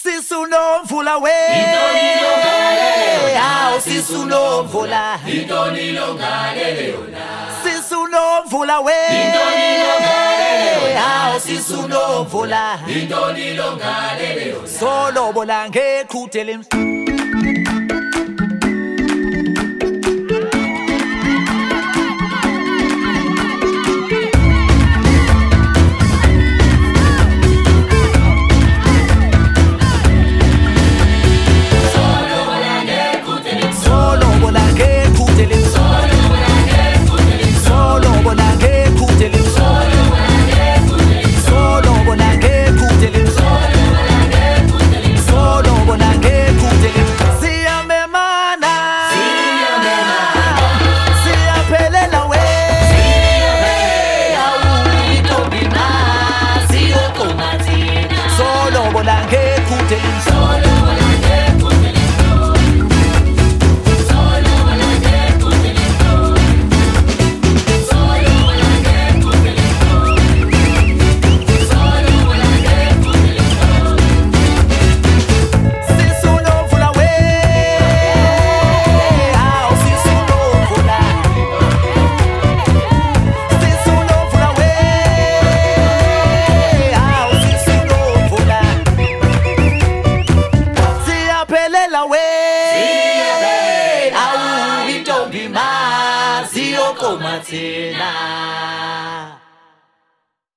Sisunomvula we Aw sisunomvula Intoni longalele yona Sisunomvula we Aw sisunomvula Intoni longalele yona Solo bola ngeqhuthele Awu intombi mazi yokomathina